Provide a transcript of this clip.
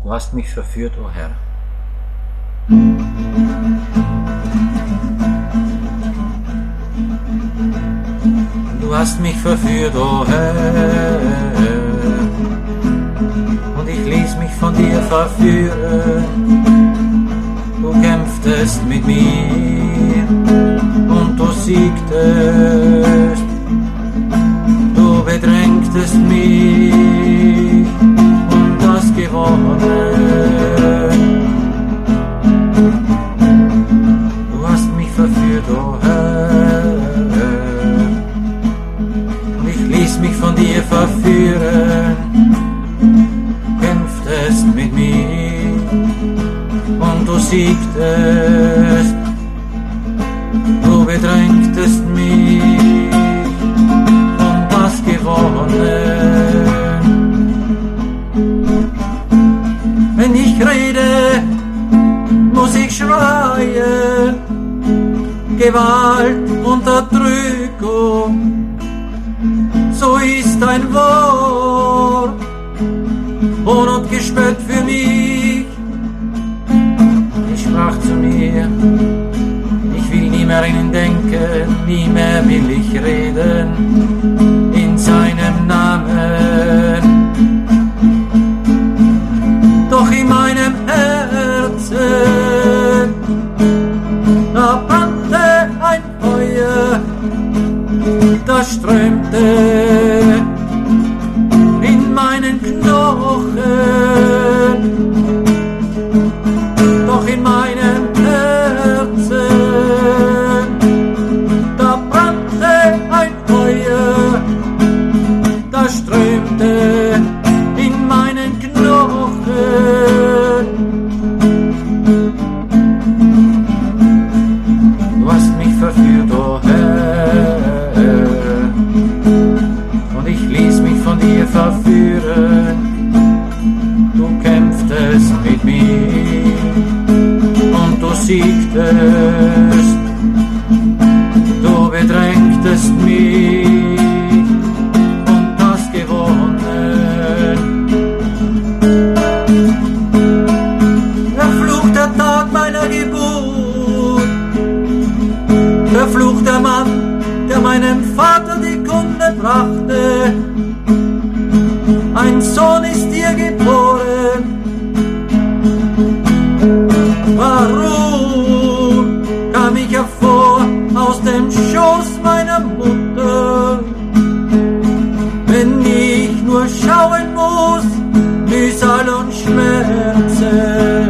Du hast mich verführt, o Herr. Du hast mich verführt, o Herr, und ich ließ mich von dir verführen. Du kämpftest mit mir und du siegtest. Du bedrängtest mich und hast gewonnen. Du hast mich verführt, o Herr, und ich ließ mich von dir verführen. Du kämpftest mit mir und du siegtest. Du bedrängtest mich und hast gewonnen. Wenn ich rede, muss ich schreien, Gewalt, Unterdrückung, so ist dein Wort, Hohn und Gespött für mich. Ich sprach zu mir, ich will nie mehr an ihn denken, nie mehr will ich reden in seinem Namen. Doch in meinem Herzen, da brannte ein Feuer, das strömte in meinen Knochen. Doch in meinem Herzen, da brannte ein Feuer, das strömte in meinen Knochen. Du hast mich verführt, o Herr, und ich ließ mich von dir verführen. Du kämpftest mit mir und du siegtest. Du bedrängtest mich und hast gewonnen. Verflucht der Tag meiner Geburt, verflucht der Mann, der meinem Vater die Kunde brachte. Ein Sohn ist dir geboren. Warum kam ich hervor aus dem Schoß meiner Mutter, wenn ich nur schauen muss, Mühsal und Schmerzen?